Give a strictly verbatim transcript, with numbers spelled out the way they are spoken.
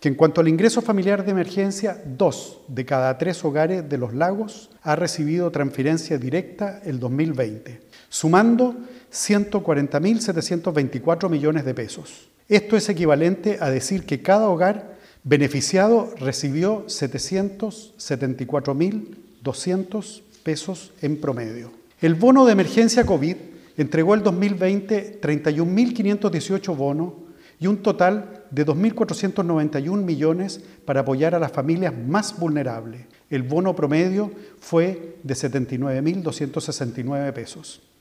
que en cuanto al ingreso familiar de emergencia, dos de cada tres hogares de Los Lagos ha recibido transferencia directa el dos mil veinte, sumando ciento cuarenta mil setecientos veinticuatro millones de pesos. Esto es equivalente a decir que cada hogar beneficiado recibió setecientos setenta y cuatro mil doscientos pesos en promedio. El bono de emergencia COVID entregó el dos mil veinte treinta y un mil quinientos dieciocho bonos y un total de dos mil cuatrocientos noventa y un millones para apoyar a las familias más vulnerables. El bono promedio fue de setenta y nueve mil doscientos sesenta y nueve pesos.